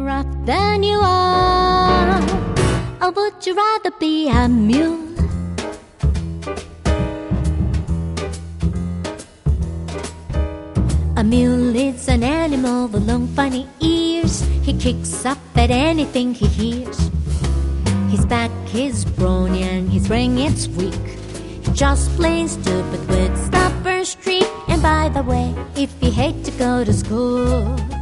rough than you are. Or would you rather be a mule? A mule is an animal with long funny ears. He kicks up at anything he hears. His back is brawny and his brain is weak. He just plain stupid with stubborn streak. And by the way, if you hate to go to school,